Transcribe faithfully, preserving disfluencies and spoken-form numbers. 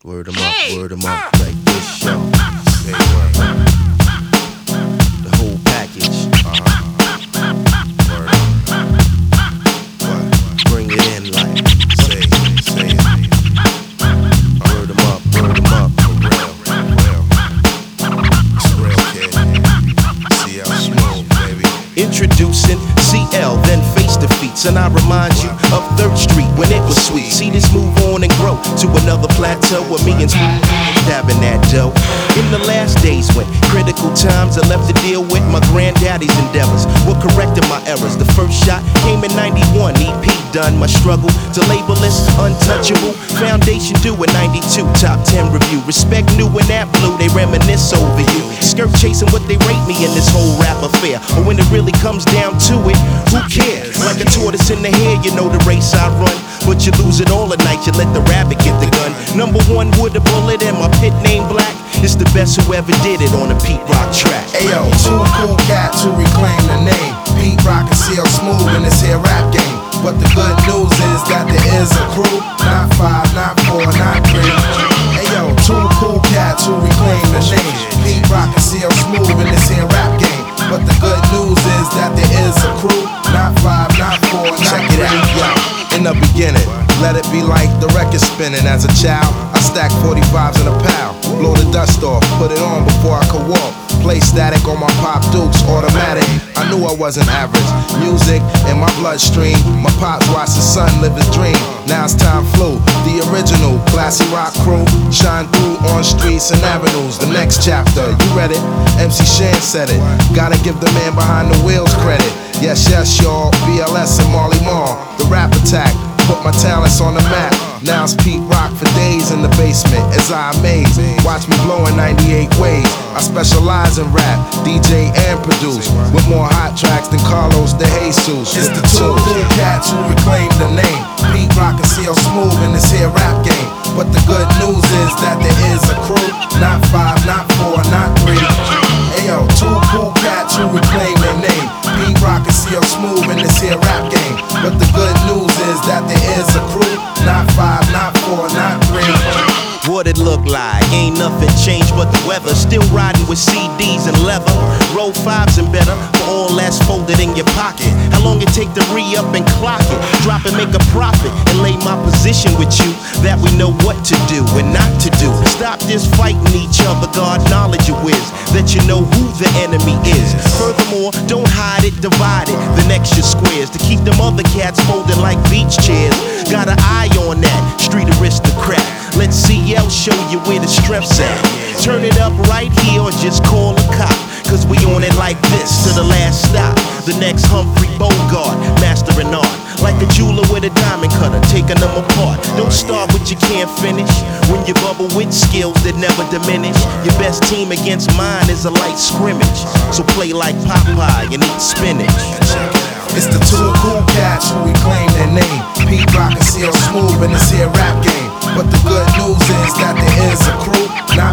Word 'em up, word 'em up, like this show. Say word. The whole package. Uh-huh. Word up. What? Bring it in like. Say it, say it. Word 'em up, word 'em up. For real, for real. It's real, kid. C L Smooth, baby. Introducing C L, then face defeats, and I remind you of third Street when it was sweet. See this move on and grow to another plateau where me and Smooth dabbing that dough. In the last days when critical times I left to deal with my granddaddy's endeavors, what corrected my errors. The first shot came in ninety-one, E P done. My struggle to label this untouchable. Foundation due in ninety-two, top ten review. Respect new when that blue, they reminisce over you. Skirt chasing what they rate me in this whole rap affair. But when it really comes down to it, who cares? Like a tortoise in the hair, you know the race I run. But you lose it all at night, you let the rabbit get the gun. Number one with a bullet and my pit name black. It's the best who ever did it on a Pete Rock track. Ayo, two cool cats who reclaim the name. Pete Rock and C L Smooth in this here rap game. But the good news is that there is a crew. Not five, not four, not three. Ayo, two cool cats who reclaim the name. Pete Rock and C L Smooth in this here rap game. But the good news is that there is a crew. Not five, not four, not Check three. it out, yo. In the beginning, let it be like the record spinning. As a child, I stacked forty-fives in a pal. Blow the dust off, put it on before I could walk. Play static on my Pop Dukes, automatic. I knew I wasn't average. Music in my bloodstream. My pops watched his son live his dream. Now it's time flew. The original classy rock crew shine through on streets and avenues. The next chapter, you read it. M C Shan said it. Gotta give the man behind the wheels credit. Yes, yes, y'all. B L S and Marley Marl. The rap attack. Put my talents on the map. Now it's Pete Rock for days in the basement as I amaze. Watch me blow in ninety-eight ways. I specialize in rap, D J and produce. With more hot tracks than Carlos de Jesus. It's the two cool cats who reclaim the name. Pete Rock and C L Smooth in this here rap game. But the good news is that there is a crew. Not five, not four, not three. Ayo, two cool cats who reclaim their name. Pete Rock and C L Smooth in this here rap game. But the good news is that there is a crew. Not five, not four, not three. What it look like? Ain't nothing changed but the weather. Still riding with C Ds and leather. Roll fives and better for all that's folded in your pocket. How long it take to re-up and clock it? Drop and make a profit and lay my position with you. That we know what to do and not to do. Stop this fighting each other. God knowledge it is that you know who the enemy is. Furthermore, don't hide it, divide it. The next your squares to keep them other cats folded like beach chairs. Got an eye on that street aristocrat. Let's C L show you where the strep's at. Turn it up right here or just call a cop. Cause we on it like this to the last stop. The next Humphrey Bogart, mastering art. Like a jeweler with a diamond cutter, taking them apart. Don't start what you can't finish. When you bubble with skills that never diminish. Your best team against mine is a light scrimmage. So play like Popeye and eat spinach. It's the two cool cats who reclaim their name. Pete Rock and C L Smooth in this here rap game. But the good news is that there is a crew. Not